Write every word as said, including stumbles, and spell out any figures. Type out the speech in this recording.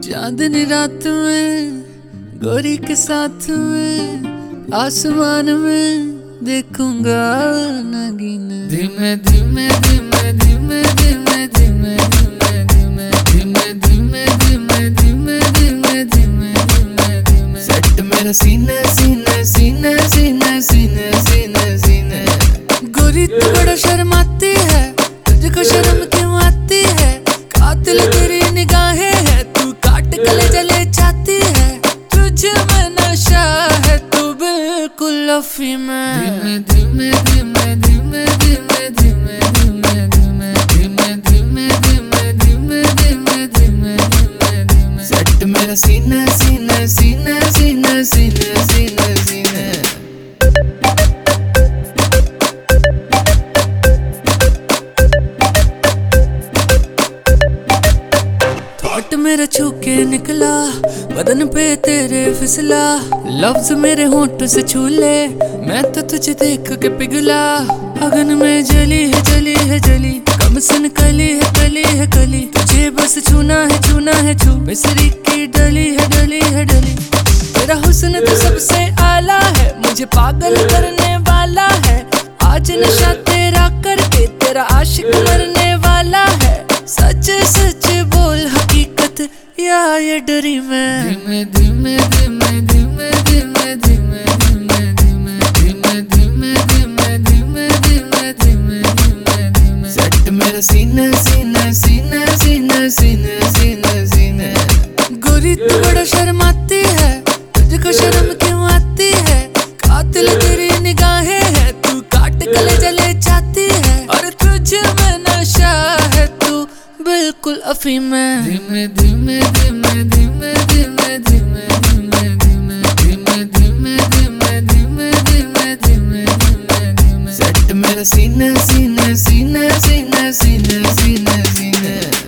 चांदनी रात में गोरी के साथ में आसमान में देखूंगा नगीने। धीमे धीमे धीमे धीमे धीमे धीमे धीमे धीमे धीमे धीमे धीमे धीमे धीमे धीमे धीमे सेट मेरा सीने सीने सीने सीने सीने सीने सीने। गोरी तू बड़ा शर्माती है, तुझको शर्म क्यों आती है? कातिल तेरी निगाहें है, तू काट गले जले चाहती है। तुझे में नशा है, तू बिल्कुल अफीम है। धीमे धीमे धीमे धीमे धीमे धीमे धीमे धीमे धीमे धीमे धीमे धीमे धीमे धीमे धीमे धीमे सेट मेरा सीने सीने सीने सीने सीने सीने सीने। थॉट मेरा छू के निकला, बदन पे तेरे फिसला। लफ्ज मेरे होंठ से छू ले, मैं तो तुझे देख के पिघला। अगन में जली है जली है जली, कम सन कली है कली है कली। तुझे बस छूना है छूना है छू, मिसरी की डली है डली है डली। तेरा हुस्न तो सबसे आला है, मुझे पागल करने वाला है। आज नशा तेरा करके तेरा आशिक मरने वाला है। सच सच बोल हकीकत या ये डरी मैं। धीमे धीमे धीमे धीमे धीमे धीमे धीमे धीमे धीमे धीमे धीमे धीमे धीमे धीमे धीमे सेट मेरा सीने सीने सीने सीने सीने सीने सीने। गोरी तू बड़ा शर्माती है, तुझको शर्म क्यों आती है? कातिल तेरी निगाहें है, तू काट गले जले चाहती है। और तुझे में नशा है, तू बिल्कुल अफीम है। धीमे धीमे धीमे धीमे धीमे धीमे धीमे धीमे धीमे धीमे धीमे धीमे धीमे धीमे धीमे धीमे सेट मेरा सीने सीने सीने सीने सीने सीने सीने।